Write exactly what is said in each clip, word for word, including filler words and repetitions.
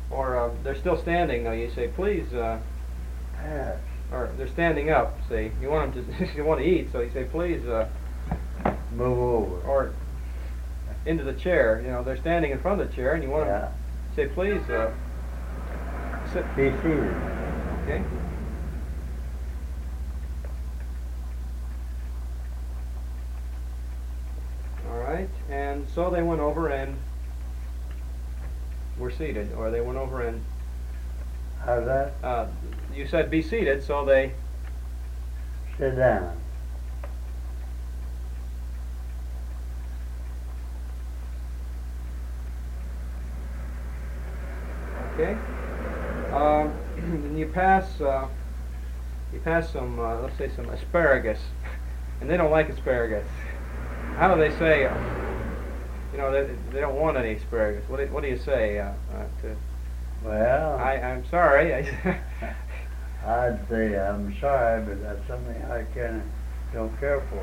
Or uh, they're still standing though. You say, please. Uh, Yes. or they're standing up. See, you want them to you want to eat, so you say, please. Uh, Move over. or into the chair. You know, they're standing in front of the chair, and you want Yeah. them to say, please. Uh, sit. Be seated. Okay. All right, and so they went over and were seated, or they went over and How's that? uh, you said be seated, so they Sit down. okay. Um, and you pass uh, you pass some uh, let's say some asparagus, and they don't like asparagus. How do they say? Uh, you know, they, they don't want any asparagus. What do, what do you say? Uh, uh, to, Well, I I'm sorry. I, I'd say I'm sorry, but that's something I kind of don't care for.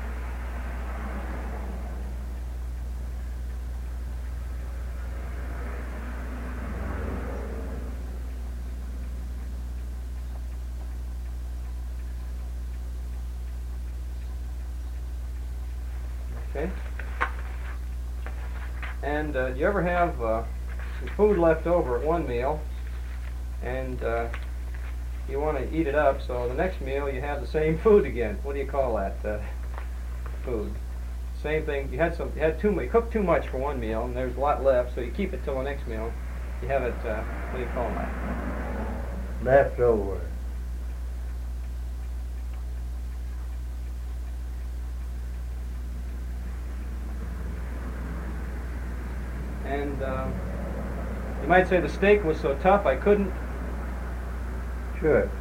Okay. And uh, do you ever have uh, some food left over at one meal, and uh, you want to eat it up, so the next meal you have the same food again? What do you call that uh, food? Same thing. You had some. You had too much. You cooked too much for one meal, and there's a lot left, so you keep it till the next meal. You have it. Uh, what do you call that? Leftover. And uh, you might say the steak was so tough I couldn't. Sure.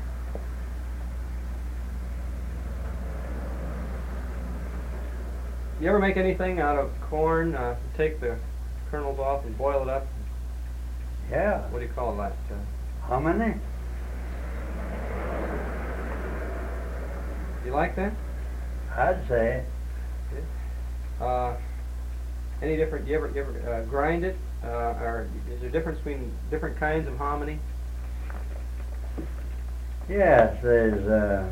You ever make anything out of corn? Uh, take the kernels off and boil it up. Yeah. What do you call that? Uh, How many? you like that? I'd say. Uh, any different? You ever you ever uh, grind it? Uh, or is there a difference between different kinds of hominy? Yes, there's, uh,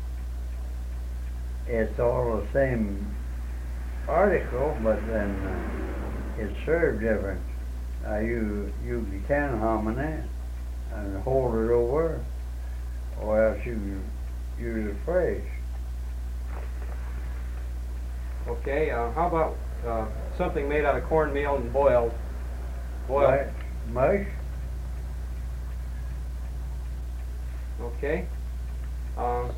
it's all the same article, but then uh, it's served different. Uh, you, you can hominy and hold it over, or else you use it fresh. Okay. Uh, how about uh, something made out of cornmeal and boiled? Boiled. Right? Mush? Okay. Um,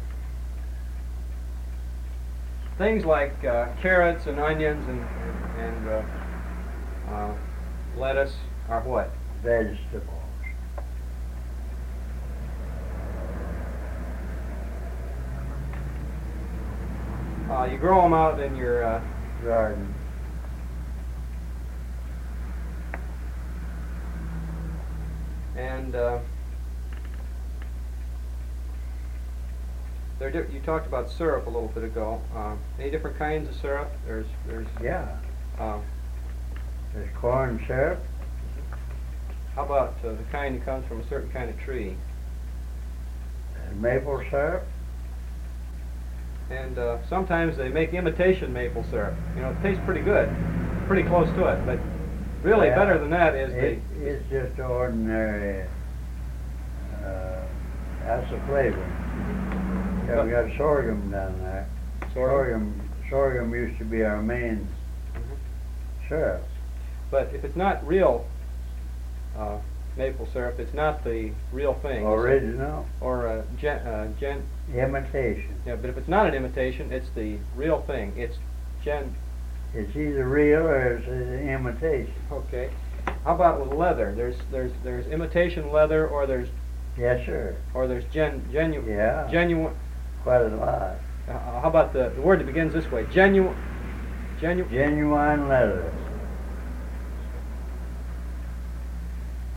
things like uh, carrots and onions and and uh, uh, lettuce are what? Vegetables. Uh, you grow them out in your uh, Garden. and uh, they're di- you talked about syrup a little bit ago. Uh, any different kinds of syrup? There's there's Yeah. uh, There's corn syrup. how about uh, the kind that comes from a certain kind of tree? There's maple syrup. And uh, sometimes they make imitation maple syrup. You know, it tastes pretty good, pretty close to it. But really, Yeah. better than that is It, it's just ordinary. Uh, that's the flavor. Yeah, we got sorghum down there. the sorghum. Sorghum, sorghum used to be our main Mhm. syrup. But if it's not real uh, maple syrup, it's not the real thing. Original, Or uh, gen, uh, gen. imitation. Yeah, but if it's not an imitation, it's the real thing. It's gen. It's either real or it's an imitation. Okay. How about with leather? There's there's there's imitation leather, or there's Yes, sir. or there's gen genuine Yeah. genuine. Quite a lot. Uh, how about the the word that begins this way? Genuine. Genuine. Genuine leather.